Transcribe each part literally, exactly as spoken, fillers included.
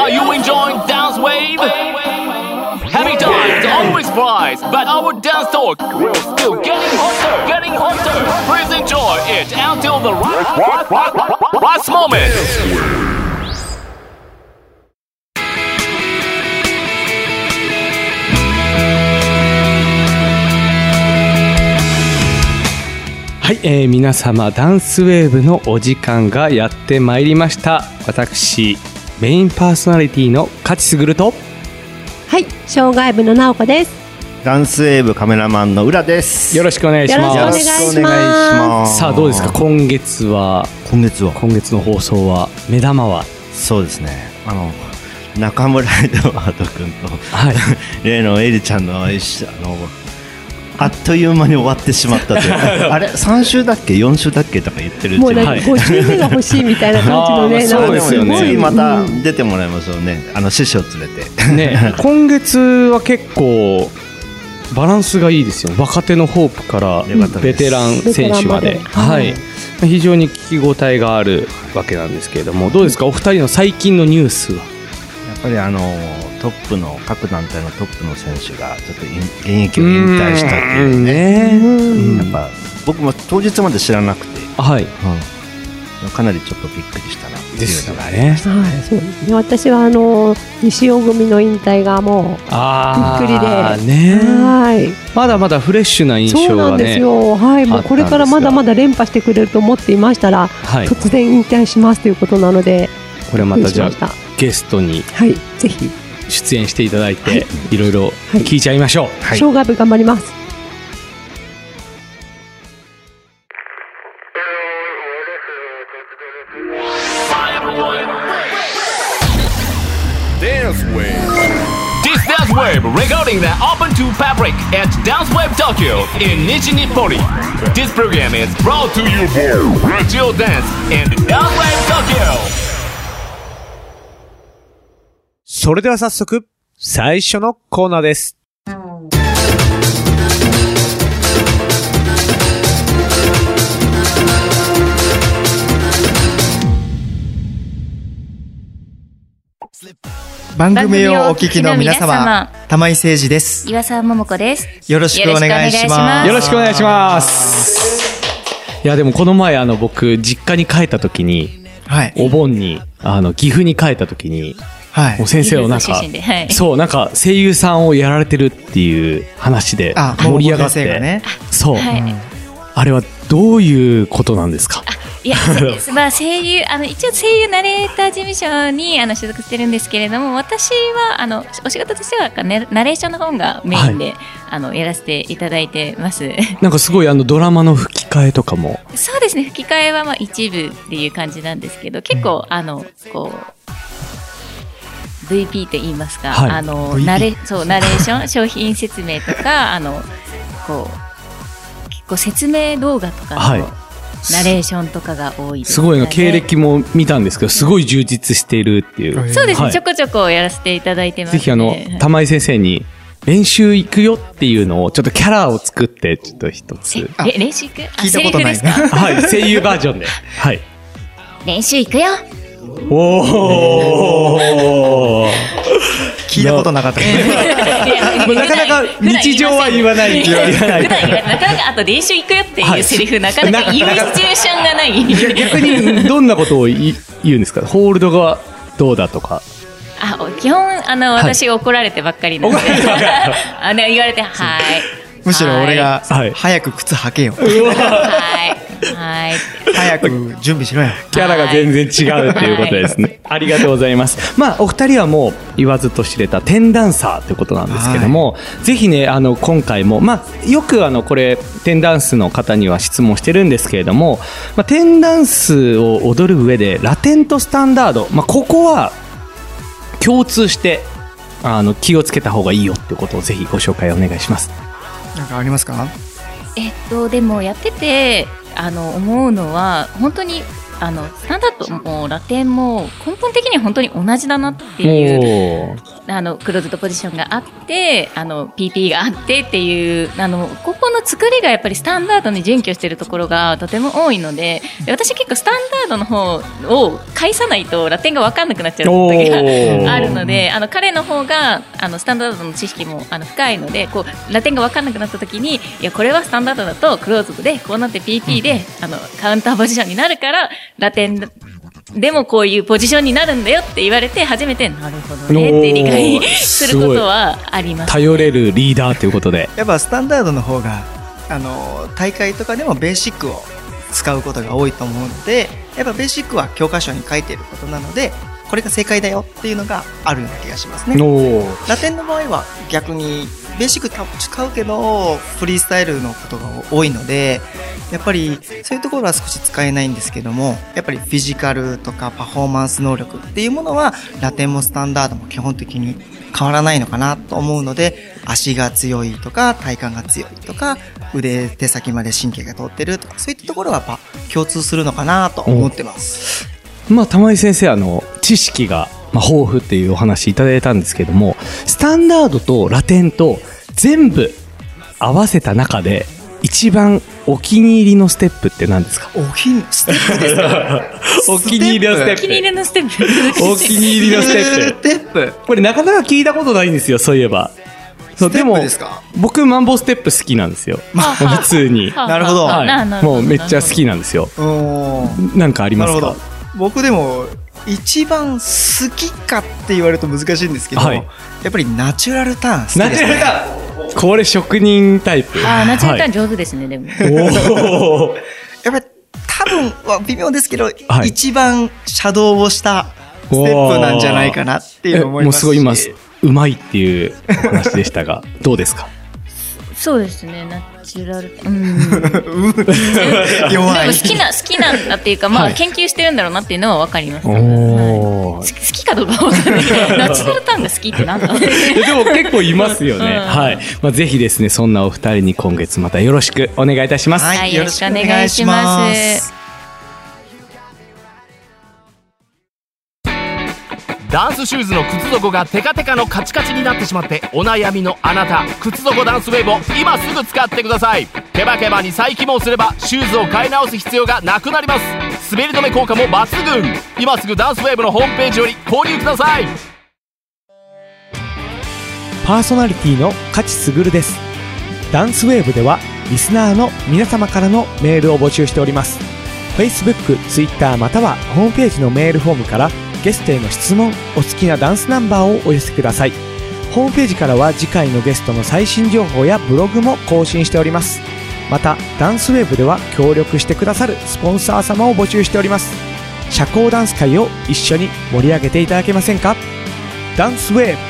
Are you enjoying Dance Wave? Happy times always flies, but our dance talk will still getting hotter, getting hotter. Please enjoy it until the last moment. はい、えー、皆様ダンスウェーブのお時間がやってまいりました。私メインパーソナリティの勝すぐると、 はい、障害部の直子です。 ダンスウェーブカメラマンの浦です。 よろしくお願いします。 よろしくお願いします。 さあどうですか、今月は今月は今月の放送は目玉は。 そうですね、あの中村エドワード君と、 はい、 例のエリちゃんの一緒あのあっという間に終わってしまったというあれさん週だっけよん週だっけとか言ってるうちにもうなんかご週目が欲しいみたいな感じのねそうですよね。 次また出てもらいましょうね、あの師匠連れてね今月は結構バランスがいいですよね。若手のホープからベテラン選手まで、はい、非常に聞き応えがあるわけなんですけれども、どうですかお二人の最近のニュースは。 やっぱりあのトップの各団体のトップの選手がちょっと現役を引退したっていうね、うんやっぱ僕も当日まで知らなくて、 はい、 うん、かなりちょっとびっくりしたなっていうのがね。 はい、そうですね。私はあの西尾組の引退がもうびっくりで、 ね、 はい、 まだまだフレッシュな印象がね。 そうなんですよ。はい、もうこれからまだまだ連覇してくれると思っていましたら、はい、突然引退しますということなので、 これまたじゃあゲストに、 はい、ぜひ出演していただいて、はい、いろいろ聞いちゃいましょう。 はい、障害部頑張ります。 This Dance Wave regarding the Open to Public at Dance Wave Tokyo in Nichi-Nippori. This program is brought to you by Radio Dance and Dance Wave Tokyo. それでは早速最初のコーナーです。 番組をお聞きの皆様、玉井誠二です。 岩沢桃子です。 よろしくお願いします。 よろしくお願いします。いやでもこの前あの僕実家に帰った時に、はい、お盆にあの岐阜に帰った時に、はい、もう先生をなんか、はい、そうなんか声優さんをやられてるっていう話で盛り上がって、ね、そう、はい、うん、あれはどういうことなんですか。 いやまあ、声優あの一応声優ナレーター事務所にあの所属してるんですけれども、私はあのお仕事としてはナレーションの方がメインで、はい、あのやらせていただいてます。 なんかすごいあのドラマの吹き替えとかも。 そうですね、吹き替えはまあ一部っていう感じなんですけど、結構、うん、あのこうブイピー と言いますか、はい、あのナレそうナレーション商品説明とかあのこう結構説明動画とかの、はい、ナレーションとかが多いです、ね、 すごいの経歴も見たんですけど、すごい充実しているっていう、 そうですね、 はい、 ちょこちょこやらせていただいてますね。 ぜひあの玉井先生に練習行くよっていうのをちょっとキャラを作ってちょっと一つ練習行く聞いたことないですかはい、声優バージョンで、はい、 練習行くよ。 おー聞いたことなかったなかなか日常は言わない言わないなかなかあと練習行くよっていうセリフ、はい、なかなか言うシチュエーションがない逆にどんなことを言うんですか。ホールドがどうだとか。 あ、基本あの、はい、私怒られてばっかりなんであの言われてはいむしろ俺が、はい、早く靴履けよはいはい早く準備しろよ。 キャラが全然違うっていうことですね。ありがとうございます。まあお二人はもう言わずと知れたテンダンサーということなんですけども、はい、ぜひねあの今回もまあよくあのこれテンダンスの方には質問してるんですけれども、まあ、テンダンスを踊る上でラテンとスタンダード、まあ、ここは共通してあの気をつけた方がいいよっていうことをぜひご紹介お願いします。 なんかありますか。 えっとでもやっててあの思うのは本当にあのスタンダードもラテンも根本的には本当に同じだなっていうあのクローズドポジションがあってあの ピーピー があってっていうあのここの作りがやっぱりスタンダードに準拠しているところがとても多いので、私結構スタンダードの方を返さないとラテンが分かんなくなっちゃう時があるので、あの彼の方があのスタンダードの知識もあの深いので、こうラテンが分かんなくなった時に、いやこれはスタンダードだとクローズドでこうなって ピーピー で、うん、あのカウンターポジションになるからラテンでもこういうポジションになるんだよって言われて初めてなるほどねって理解することはあります、ね、 頼れるリーダーということで、 やっぱスタンダードの方があの大会とかでもベーシックを使うことが多いと思うので、やっぱベーシックは教科書に書いていることなので、これが正解だよっていうのがあるような気がしますね。ラテンの場合は逆にベーシック使うけどフリースタイルのことが多いので、やっぱりそういうところは少し使えないんですけども、やっぱりフィジカルとかパフォーマンス能力っていうものはラテンもスタンダードも基本的に変わらないのかなと思うので、足が強いとか体幹が強いとか腕手先まで神経が通ってるとか、そういったところはやっぱ共通するのかなと思ってます。 まあ、玉井先生、あの知識が、まあ、豊富っていうお話いただいたんですけども、スタンダードとラテンと全部合わせた中で一番お気に入りのステップって何ですか？ お気にステップですか？ お気に入りのステップ。 お気に入りのステップ。 お気に入りのステップ。 ステップ。 これなかなか聞いたことないんですよ、そういえば。そう、でも僕マンボウステップ好きなんですよ。普通に。 なるほど。 はい。もうめっちゃ好きなんですよ。なんかありますか？ 僕でも一番好きかって言われると難しいんですけど、はい、やっぱりナチュラルターン好きですね。ナチュラルターン、これ職人タイプ。 ああ、ナチュラルターン上手ですね、はい、でも。 おやっぱり多分は微妙ですけど、はい、一番シャドウをしたステップなんじゃないかなっていう思いますし。もうすごい今うまいっていう話でしたがどうですか？ そうですね、ナチュラル、うん、弱い。でも好きな好きなんだっていうか、まあ、はい、研究してるんだろうなっていうのは分かります、はい、好きかどうか分かんないけどナチュラルターンが好きってなんだでも結構いますよね、うん、はい。まあ、ぜひですね、そんなお二人に今月またよろしくお願いいたします。 はい、よろしくお願いします。 ダンスシューズの靴底がテカテカのカチカチになってしまってお悩みのあなた、靴底ダンスウェーブを今すぐ使ってください。ケバケバに再起毛すればシューズを買い直す必要がなくなります。滑り止め効果も抜群。今すぐダンスウェーブのホームページより購入ください。 パーソナリティの勝ち優です。ダンスウェーブではリスナーの皆様からのメールを募集しております。 Facebook、Twitter またはホームページのメールフォームからゲストへの質問、お好きなダンスナンバーをお寄せください。ホームページからは次回のゲストの最新情報やブログも更新しております。またダンスウェーブでは協力してくださるスポンサー様を募集しております。社交ダンス界を一緒に盛り上げていただけませんか？ダンスウェーブ。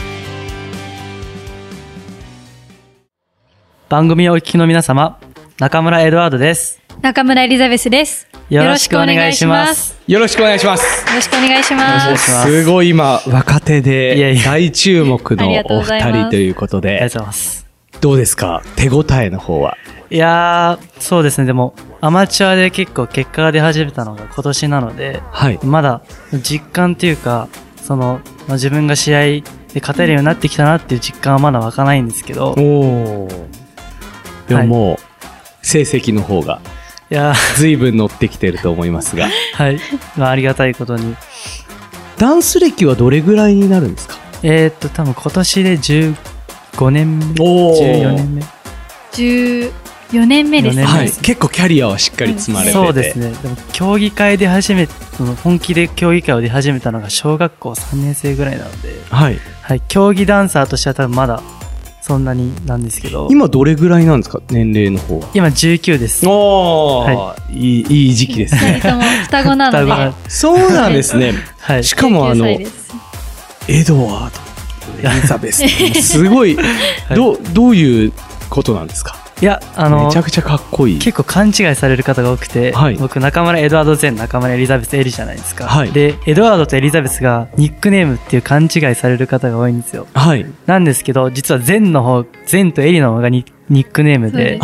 番組をお聞きの皆様、中村エドワードです。 中村エリザベスです。よろしくお願いします。 よろしくお願いします。 よろしくお願いします。 すごい今若手で大注目のお二人ということで、ありがとうございます。どうですか、手応えの方は？ いやー、そうですね。でもアマチュアで結構結果が出始めたのが今年なので、はい、まだ実感っていうか、その、まあ、自分が試合で勝てるようになってきたなっていう実感はまだ湧かないんですけど、おでももう、はい、成績の方がいやずいぶん乗ってきてると思いますがはい、まあ、ありがたいことに。 ダンス歴はどれぐらいになるんですか？ えー、っと多分今年でじゅうごねんめ、じゅうよねんめ、 じゅうよねんめですね、 はい、結構キャリアはしっかり積まれてて、 そうですね。でも競技会で初めて、本気で競技会を出始めたのが小学校さんねん生ぐらいなので、はいはい、競技ダンサーとしては多分まだそんなになんですけど。 今どれぐらいなんですか、年齢の方は？ 今じゅうきゅうです。 おー、はい、いい、いい時期ですね。 ふたりとも双子なので。 そうなんですね。はい。しかもあの、エドワード、エリザベス、すごい、どう、どういうことなんですか？ いや、あの、 めちゃくちゃかっこいい。 結構勘違いされる方が多くて、はい、僕中村エドワード前中村エリザベスエリじゃないですか、はい、でエドワードとエリザベスがニックネームっていう勘違いされる方が多いんですよ、はい、なんですけど実は前の方前とエリの方がニックネームで、はい、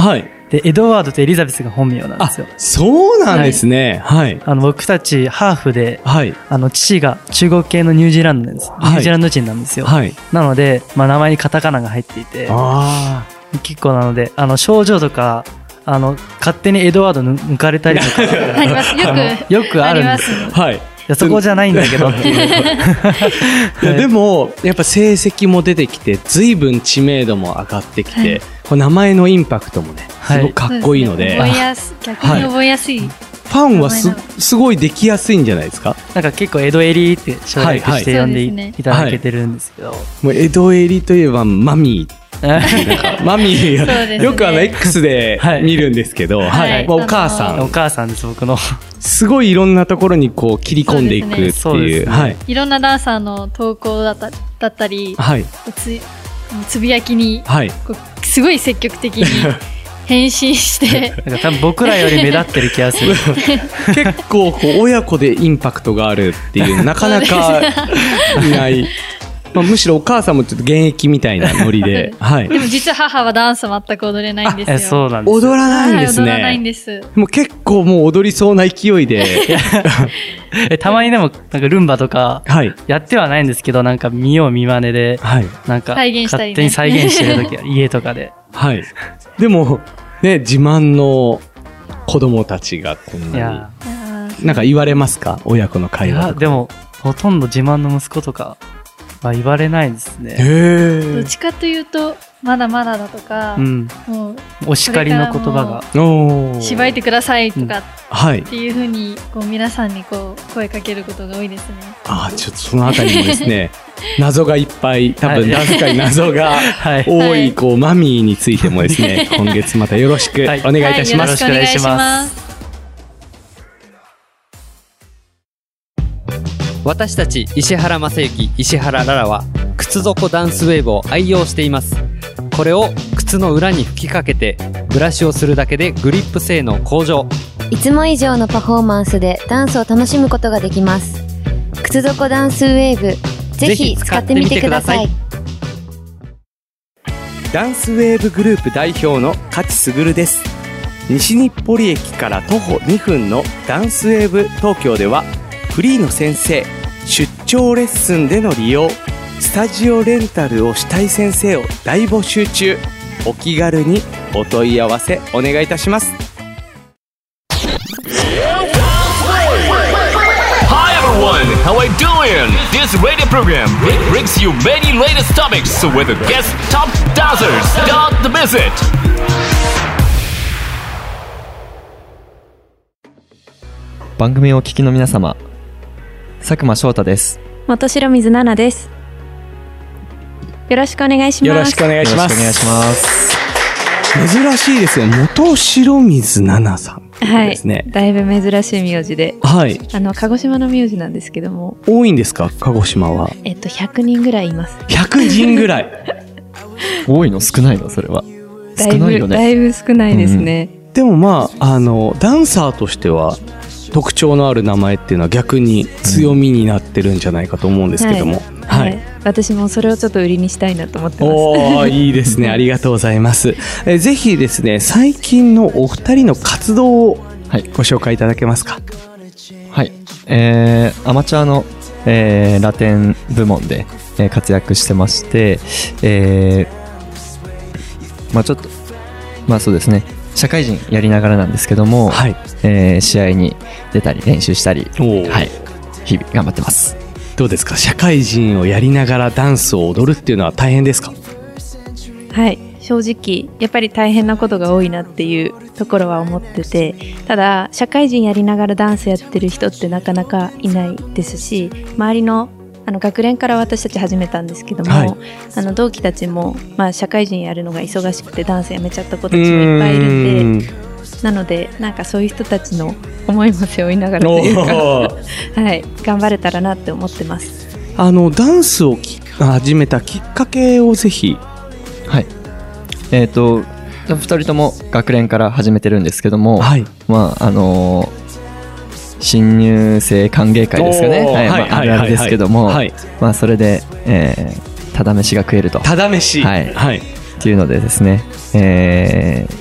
でエドワードとエリザベスが本名なんですよ。 そうなんですね。はい。 あの僕たちハーフで、 はい、 あの父が中国系のニュージーランドなんです。ニュージーランド人なんですよ。はい、なので、まあ、名前にカタカナが入っていて、あ結構なので、あの症状とかあの勝手にエドワード抜かれたりとかあります。よくよくあるんです。 はい。 いやそこじゃないんだけどっていういやでもやっぱ成績も出てきて随分知名度も上がってきて、はい、こう名前のインパクトもねすごくかっこいいので、 はい、覚えやす逆に覚えやすい、はい、 ファンは す, すごいできやすいんじゃないですか。 なんか結構エドエリって省略して呼んで い,、はいはい、いただけてるんですけど、はい、 もうエドエリといえばマミーマミー、ね、よくあの X で見るんですけど、はいはいまあ、お母さんお母さんです僕のすごいいろんなところにこう切り込んでいくっていう、そうですね、はい、 いろんなダンサーの投稿だった、だったり、はい、つ, つぶやきに、はい、こうすごい積極的に返信してなんか多分僕らより目立ってる気がする結構こう親子でインパクトがあるっていうなかなかいないまあ、むしろお母さんもちょっと現役みたいなノリで、はい、 でも実は母はダンス全く踊れないんですよ。 そうなんです。 踊らないんですね。 はい、踊らないんです。でも結構もう踊りそうな勢いでえたまにでもなんかルンバとかやってはないんですけど、なんか見よう見まねで、はい、なんか勝手に再現してる時は家とかで、はい、 でもね自慢の子供たちがこんなになんか言われますか、親子の会話とか。 いやでもほとんど自慢の息子とかまあ、言われないですね。 どっちかというとまだまだだとか、うん、もうお叱りの言葉がしばいてくださいとかっていう風にこう皆さんにこう声かけることが多いですね。 ああちょっとそのあたりもですね謎がいっぱい多分ダンス界謎が多いこうマミーについてもですね今月またよろしくお願いいたします。 よろしくお願いします。 私たち石原正幸、石原ララは靴底ダンスウェーブを愛用しています。これを靴の裏に吹きかけてブラシをするだけでグリップ性能向上。 いつも以上のパフォーマンスでダンスを楽しむことができます。靴底ダンスウェーブ、ぜひ使ってみてください。 ダンスウェーブグループ代表の勝卓です。西日暮里駅から徒歩にふんのダンスウェーブ東京ではフリーの先生、出張レッスンでの利用、スタジオレンタルをしたい先生を大募集中。お気軽にお問い合わせお願いいたします。 Hi everyone, how are you doing? This radio program brings you many latest topics with guest top dancers. Don't miss it. 番組をお聞きの皆様、佐久間翔太です。 元白水奈々です。よろしくお願いします。 よろしくお願いします。 よろしくお願いします。 珍しいですよ、元白水奈々さんですね。 はい、だいぶ珍しい名字で、はい、あの鹿児島の名字なんですけども。 多いんですか、鹿児島は。 えっとひゃくにんぐらいいます。 ひゃくにんぐらい多いの少ないのそれは。 だいぶ少ないよね。だいぶ少ないですね、 うん、でもまああのダンサーとしては特徴のある名前っていうのは逆に強みになってるんじゃないかと思うんですけども、 うんはいはい、私もそれをちょっと売りにしたいなと思ってます。 おー、いいですね、ありがとうございます。えぜひですね、最近のお二人の活動をご紹介いただけますか。 はい、えー、アマチュアの、えー、ラテン部門で、えー、活躍してまして、えー、まあちょっとまあそうですね、社会人やりながらなんですけども、はいえー、試合に出たり練習したり、はい、日々頑張ってます。 どうですか、社会人をやりながらダンスを踊るっていうのは大変ですか。 はい、正直やっぱり大変なことが多いなっていうところは思ってて、ただ社会人やりながらダンスやってる人ってなかなかいないですし、周りのあの学連から私たち始めたんですけども、はい、あの同期たちも、まあ、社会人やるのが忙しくてダンスやめちゃった子たちもいっぱいいるんで、なのでなんかそういう人たちの思いも背負いながらというか、はい、頑張れたらなって思ってます。 あのダンスをき始めたきっかけをぜひ。 はい、えーとふたりとも学連から始めてるんですけども、はい、まああのー新入生歓迎会ですかね、はいまあ、あるあるですけども、はいはいまあ、それで、えー、ただ飯が食えるとただ飯、 はいはい、っていうのでですね、えー、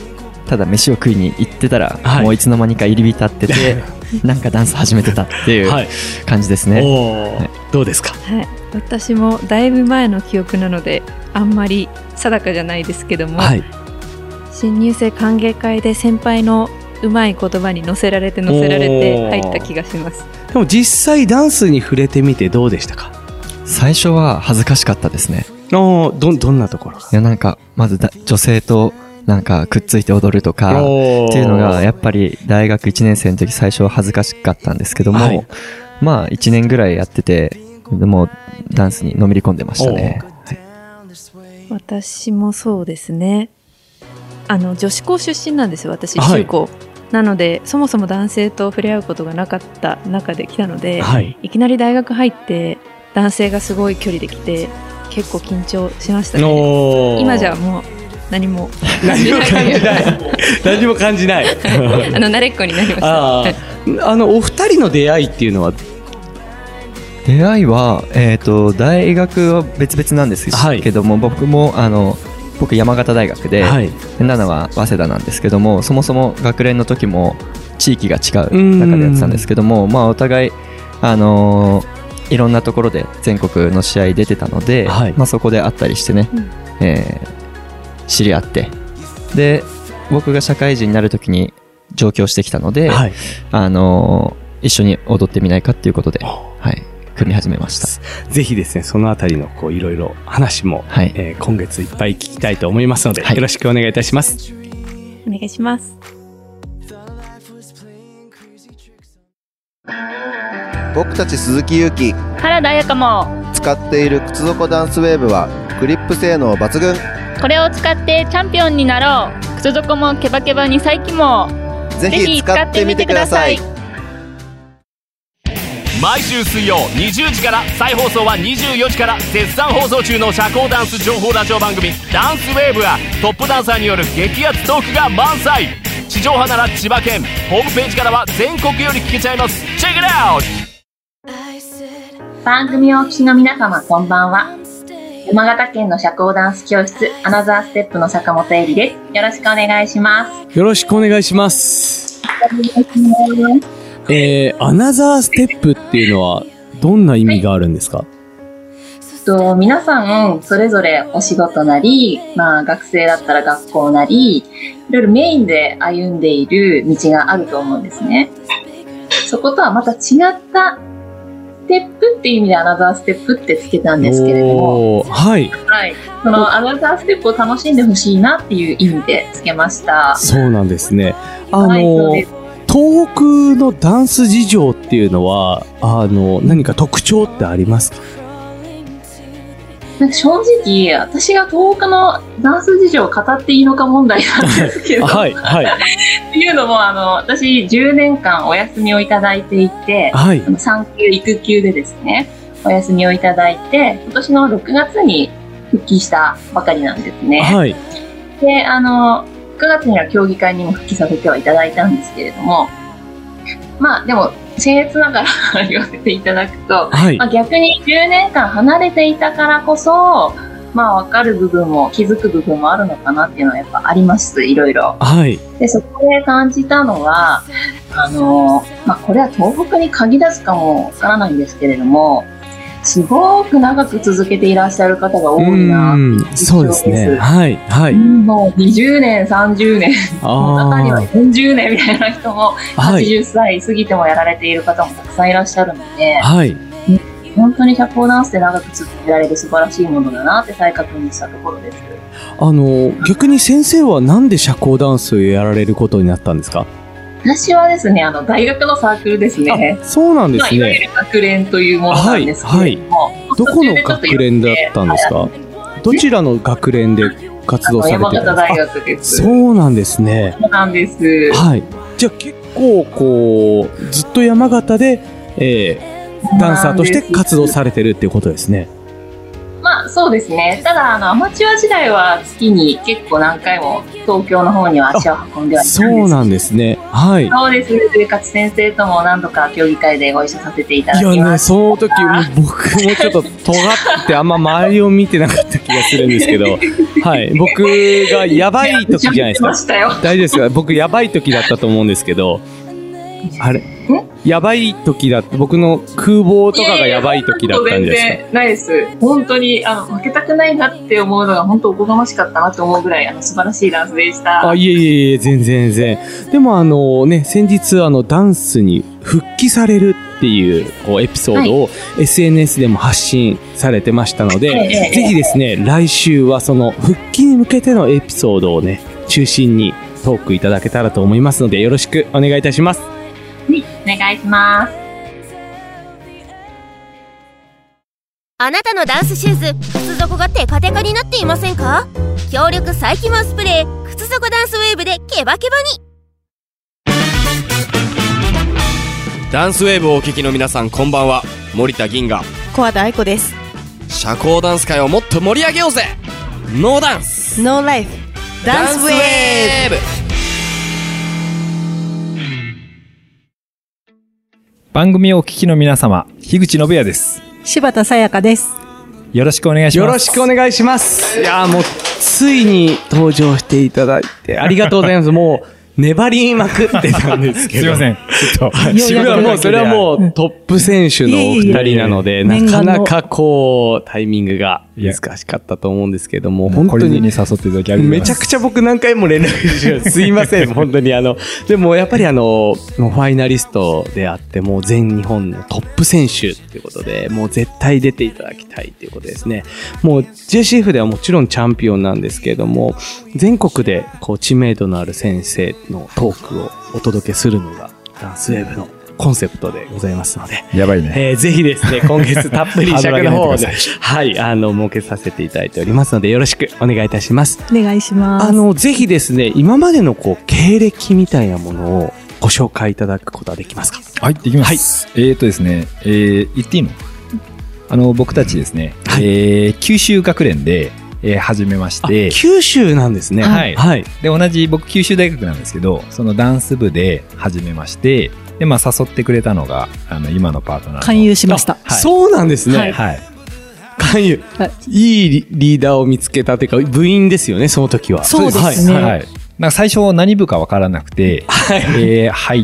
ただ飯を食いに行ってたら、 はい、 もういつの間にか入り浸っててなんかダンス始めてたっていう感じですね。 はい、どうですか？ はい、私もだいぶ前の記憶なのであんまり定かじゃないですけども、はい、新入生歓迎会で先輩のうまい言葉に乗せられて乗せられて入った気がします。 でも実際ダンスに触れてみてどうでしたか？ 最初は恥ずかしかったですね。 ど, どんなところ？いやなんかまずだ女性となんかくっついて踊るとかっていうのがやっぱり大学いちねん生の時最初は恥ずかしかったんですけども、はい、まあいちねんぐらいやっててでもダンスにのめり込んでましたね。はい、 私もそうですね。あの女子校出身なんですよ私、中高、はい、なのでそもそも男性と触れ合うことがなかった中で来たので、はい、いきなり大学入って男性がすごい距離で来て結構緊張しましたね。今じゃもう何も何も感じない何も感じないあの慣れっこになりました。 ああのお二人の出会いっていうのは？ 出会いは、えーと、大学は別々なんですけども、はい、僕もあの僕山形大学で、はい、ナナは早稲田なんですけども、そもそも学連の時も地域が違う中でやってたんですけども、まあ、お互い、あのー、いろんなところで全国の試合出てたので、はい、まあ、そこで会ったりしてね、うん、えー、知り合って、で僕が社会人になる時に上京してきたので、はい、あのー、一緒に踊ってみないかっていうことで、はい、組み始めました。 ぜひですね、そのあたりのこういろいろ話も、はい、えー、今月いっぱい聞きたいと思いますので、はい、よろしくお願いいたします。 お願いします。 僕たち鈴木優希、 原田彩香も使っている靴底ダンスウェーブはグリップ性能抜群。 これを使ってチャンピオンになろう。靴底もケバケバに再起もぜひ使ってみてください。 毎週水曜にじゅうじから再放送はにじゅうよじから絶賛放送中の社交ダンス情報ラジオ番組ダンスウェーブはトップダンサーによる激アツトークが満載。地上波なら千葉県、ホームページからは全国より聞けちゃいます。チェックイットアウト。 番組をお聞きの皆様こんばんは。山形県の社交ダンス教室アナザーステップの坂本恵里です。よろしくお願いします。 よろしくお願いします。えー、アナザーステップっていうのはどんな意味があるんですか？はい、 と皆さんそれぞれお仕事なり、まあ、学生だったら学校なりいろいろメインで歩んでいる道があると思うんですね。そことはまた違ったステップっていう意味でアナザーステップってつけたんですけれども、 はい、 はい、そのアナザーステップを楽しんでほしいなっていう意味でつけました。 そうなんですね。あのーはい、東北のダンス事情っていうのはあの何か特徴ってありますか？ なんか正直私が東北のダンス事情を語っていいのか問題なんですけどはいはいっていうのもあの私じゅうねんかんお休みをいただいていて、はい、産休育休でですねお休みをいただいて今年のろくがつに復帰したばかりなんですね。はい、であのくがつには競技会にも復帰させてはいただいたんですけれども、まあでも僭越ながら言わせていただくと、はい、まあ、逆にじゅうねんかん離れていたからこそまあ分かる部分も気づく部分もあるのかなっていうのはやっぱあります、いろいろ。はい、でそこで感じたのはあの、まあ、これは東北に限らずかもわからないんですけれども、すごく長く続けていらっしゃる方が多いなっていう印象です。そうですね。はいはい。もうにじゅうねん、さんじゅうねん、中にはよんじゅうねんみたいな人も、はちじゅっさい過ぎてもやられている方もたくさんいらっしゃるので、はい、本当に社交ダンスで長く続けられる素晴らしいものだなって再確認したところです。 あの逆に先生はなんで社交ダンスをやられることになったんですか？ 私はですね、あの大学のサークルですね。 そうなんですね。 いわゆる学連というものなんですけれども、はいはい、 どこの学連だったんですか？どちらの学連で活動されてるんですか？ 山形大学です。 そうなんですね。 そうなんです。 はい。じゃあ結構こうずっと山形で、えー、ダンサーとして活動されてるっていうことですね。 まあそうですね。ただあのアマチュア時代は月に結構何回も東京の方には足を運んではいたんです。 そうなんですね。はい。 そうです。上勝先生とも何度か競技会でご一緒させていただきました。いやね、 その時僕もちょっと尖ってあんま周りを見てなかった気がするんですけど、はい。僕がやばい時じゃないですか。大丈夫ですか？僕やばい時だったと思うんですけど、あれやばい時だって、僕の空母とかがやばい時だったんですか？ いやいや、全然ないです。本当にあの負けたくないなって思うのが本当おこがましかったなと思うぐらいあの素晴らしいダンスでした。 あ、いえいえいえ、全然全然。でもあのね、先日あのダンスに復帰されるっていうこうエピソードを エスエヌエス でも発信されてましたので、はい、ぜひですね、来週はその復帰に向けてのエピソードをね、中心にトークいただけたらと思いますので、よろしくお願いいたします。 はい、お願いします。 あなたのダンスシューズ、靴底がテカテカになっていませんか？強力再起毛スプレー、靴底ダンスウェーブでケバケバに。 ダンスウェーブをお聞きの皆さん、こんばんは。森田銀河、 小和田愛子です。 社交ダンス界をもっと盛り上げようぜ。ノーダンスノーライフダンスウェーブ。 番組をお聞きの皆様、樋口信也です。 柴田さやかです。 よろしくお願いします。 よろしくお願いします。いやー、もうついに登場していただいてありがとうございます。もう粘りまくってたんですけど。 すいません。ちょっと。 それはもう、それはもうトップ選手のお二人なので、なかなかこう、タイミングが難しかったと思うんですけども、本当に。 に誘っていただきありがとうございます。 めちゃくちゃ僕何回も連絡してます。すいません、本当にあの、でもやっぱりあの、ファイナリストであって、もう全日本のトップ選手っていうことで、もう絶対出ていただきたいということですね。もう ジェーシーエフ ではもちろんチャンピオンなんですけれども、全国でこう知名度のある先生のトークをお届けするのがダンスウェーブのコンセプトでございますので。 やばいね。 えー、ぜひですね、今月たっぷり尺の方で、はい、あの、設けさせていただいておりますので、よろしくお願いいたします。 お願いします。 あの、ぜひですね、今までのこう、経歴みたいなものをご紹介いただくことはできますか？ はい、できます。はい、えーとですね、えー、言っていいの？あの、僕たちですね、はい、えー、九州学連で、えー、始めまして。 九州なんですね。 はい。はい。で、同じ、僕九州大学なんですけど、そのダンス部で始めまして、で、まあ、誘ってくれたのが、あの、今のパートナーの。 勧誘しました。 はい、そうなんですね。はい。はい、勧誘、はい。いいリーダーを見つけたというか、部員ですよね、その時は。 そうですね。はい。はい、 なんか最初何部か分からなくて、はい、えー、入って、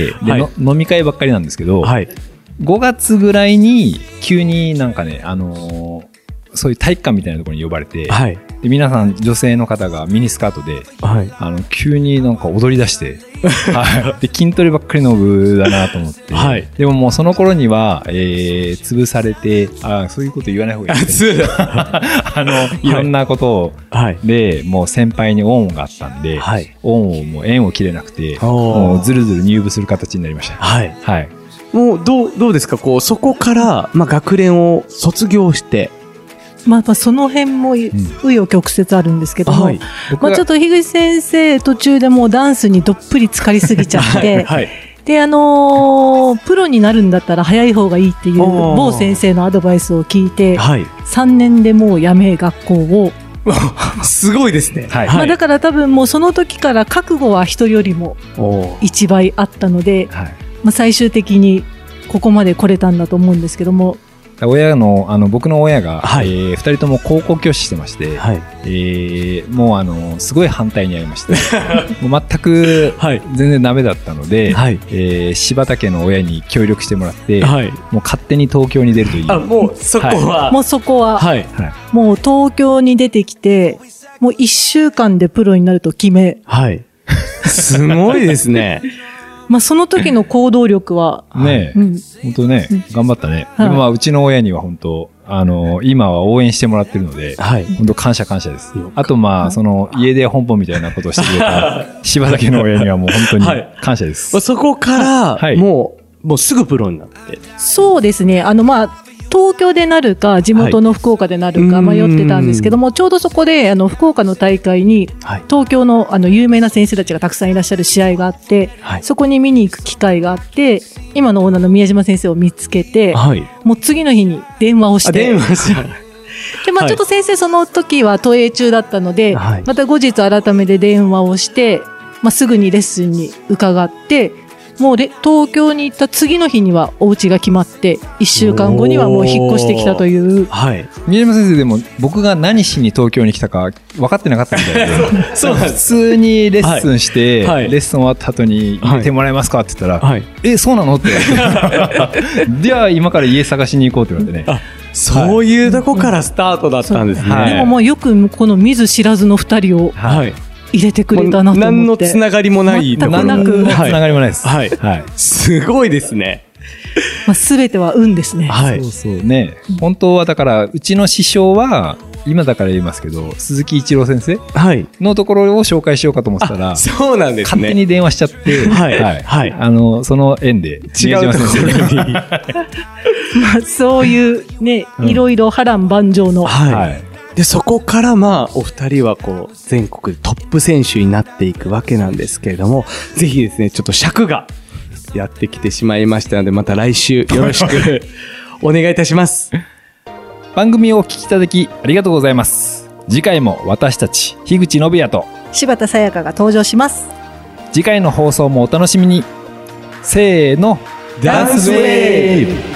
で、はい、飲み会ばっかりなんですけど、はい、ごがつぐらいに、急になんかね、あのー、そういう体育館みたいなところに呼ばれて、はい、で皆さん女性の方がミニスカートで、はい、あの急になんか踊り出して、はい、で筋トレばっかりの部だなと思って、はい、でももうその頃には、えー、潰されて、あそういうこと言わない方がいいですね。あのいろんなことを、はい、でもう先輩に恩があったんで、はい、恩をもう縁を切れなくて、もうずるずる入部する形になりました。はい、はい、 もうどうどうですか、こうそこからまあ学連を卒業して。 まあ、まあその辺も紆余曲折あるんですけども、うん、はい、まあ、ちょっと樋口先生途中でもうダンスにどっぷり浸かりすぎちゃって、はいはい、であのー、プロになるんだったら早い方がいいっていう某先生のアドバイスを聞いて、はい、さんねんでもう辞め学校をすごいですね、はい、 まあ、だから多分もうその時から覚悟は人よりも一倍あったので、はい、まあ、最終的にここまで来れたんだと思うんですけども、 親の、あの、僕の親が、はい、えー、二人とも高校教師してまして、はい、えー、もうあの、すごい反対にありまして、もう全く、全然ダメだったので、はい、えー、柴田家の親に協力してもらって、はい、もう勝手に東京に出るという。 あ、もうそこは。 はい、もうそこは、はい、もう東京に出てきて、もう一週間でプロになると決め。 はい。すごいですね。 まあその時の行動力は。 ねえ、うん、本当ね、うん、頑張ったね。はい、でもまあうちの親には本当、あの、今は応援してもらってるので、はい、本当感謝感謝です。あとまあ、その家出本舗みたいなことをしてくれた柴田家の親にはもう本当に感謝です。 はい、そこから、はい、もう、もうすぐプロになって。 そうですね。あのまあ、東京でなるか地元の福岡でなるか迷ってたんですけども、はい、ちょうどそこであの福岡の大会に東京のあの有名な先生たちがたくさんいらっしゃる試合があって、はい、そこに見に行く機会があって今のオーナーの宮島先生を見つけて、はい、もう次の日に電話をして電話したで、まあ、ちょっと先生その時は投影中だったので、はい、また後日改めて電話をして、まあ、すぐにレッスンに伺って、もうで東京に行った次の日にはお家が決まって、いっしゅうかんごにはもう引っ越してきたという。 はい。宮島先生でも僕が何しに東京に来たか分かってなかったみたいで、そう普通にレッスンして、はい、レッスン終わった後に行ってもらえますかって言ったら、はい、え、そうなのって。では今から家探しに行こうって言われてね。 そういうとこからスタートだったんですね。 はい、でももうよくこの見ず知らずの二人を、はい、入れてくれたなと思って。 何のつながりもないところ。全くつながりもないです。 はい。はい。すごいですね。 まあ、全ては運ですね。 はい。そうそうね。本当はだから、うちの師匠は、今だから言いますけど、鈴木一郎先生のところを紹介しようかと思ってたら、 そうなんですね。 勝手に電話しちゃって、はい。はい。あの、その縁で、 違うところに。 まあ、そういうね、いろいろ波乱万丈の。 はい。で、そこからまあ、お二人はこう、全国でトップ選手になっていくわけなんですけれども、ぜひですね、ちょっと尺がやってきてしまいましたので、また来週よろしくお願いいたします。 番組をお聞きいただきありがとうございます。次回も私たち、樋口信也と柴田さやかが登場します。 次回の放送もお楽しみに。せーの、ダンスウェーブ。